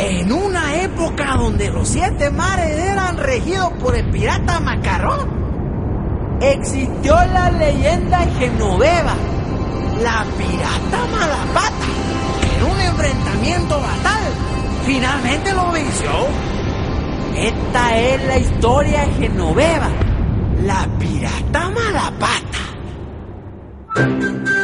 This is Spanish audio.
En una época donde los 7 mares eran regidos por el pirata Macarrón, existió la leyenda genoveva, la pirata Malapata, que en un enfrentamiento fatal finalmente lo venció. Esta es la historia genoveva, la pirata Malapata.